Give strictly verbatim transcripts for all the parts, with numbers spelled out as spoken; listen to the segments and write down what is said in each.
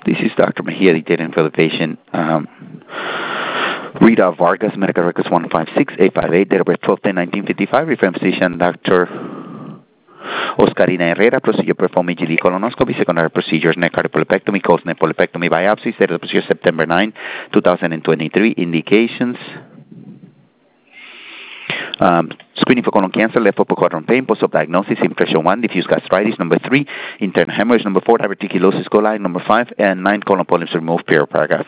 This is Doctor Mejia detailing for the patient. Um, Rita Vargas, medical records one five six eight five eight, date of birth twelve ten nineteen fifty-five, referring physician Doctor Oscarina Herrera, procedure performed E G D colonoscopy, secondary procedures neck cardiopulopectomy, cause neck polypectomy biopsy, date of the procedure September ninth, two thousand twenty-three, indications. Um, screening for colon cancer, left upper quadrant pain, post-op diagnosis, impression one, diffuse gastritis, number three, internal hemorrhage, number four, diverticulosis coli, number five, and nine, colon polyps removed, period, paragraph.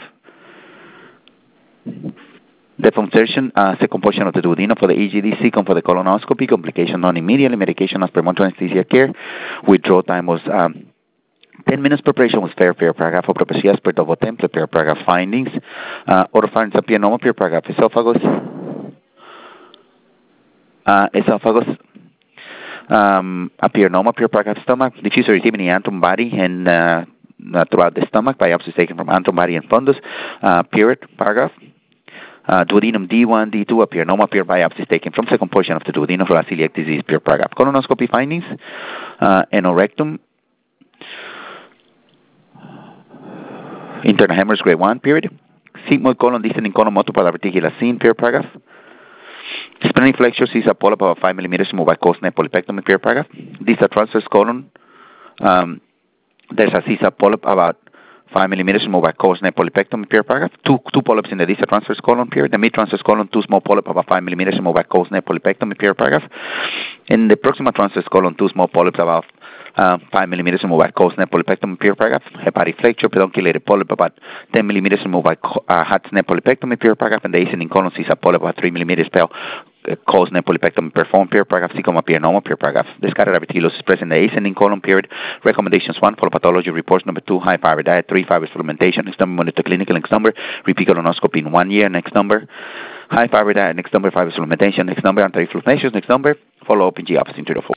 Defunction, uh, second portion of the duodenum for the E G D, second for the colonoscopy, complication non immediately, medication as per monitoring anesthesia care, withdrawal time was um, ten minutes. Preparation was fair, fair, paragraph, operación as per double template, fair, paragraph, findings, uh, oropharynx, apianoma, fair, paragraph, esophagus, Uh, esophagus, um, apianoma, pure paragraph, stomach, diffuse erythema, antrum body, and uh, uh, throughout the stomach. Biopsy taken from antrum body and fundus. Uh, period, paragraph. Uh, duodenum D one, D two, apianoma, pure biopsy taken from second portion of the duodenum for celiac disease, pure paragraph. Colonoscopy findings, uh, anorectum, internal hemorrhage, grade one, period. Sigmoid colon, descending colon, multiple diverticular scene, pure paragraph. Splenic flexure sees a polyp about five millimeters removed by cause neck polypectomy, period, paragraph. Distal transverse colon, um, there's a C S A polyp about five millimeters removed by cause neck polypectomy, period, paragraph. Two, two polyps in the distal transverse colon, period. The mid transverse colon, two small polyp about five millimeters removed by cause neck polypectomy, period, paragraph. In the proximal transverse colon, two small polyps about uh, five millimeters removed by cause neck polypectomy, period, paragraph. Hepatic flexure, pedunculated polyp about ten millimeters removed by uh, Hart's neck polypectomy, period, paragraph. And the ascending colon sees a polyp about three millimeters per cause neck polypectomy performed, period, paragraph. Cecoma apianoma, period, paragraph. Discarded diverticulosis present in the ascending colon, period. Recommendations one, follow pathology reports. Number two, high fiber diet. Three, fiber supplementation. Next number, monitor clinical. Next number, repeat colonoscopy in one year. Next number, high fiber diet. Next number, fiber supplementation. Next number, anti-inflammations. Next number, follow up in G opposite into the four.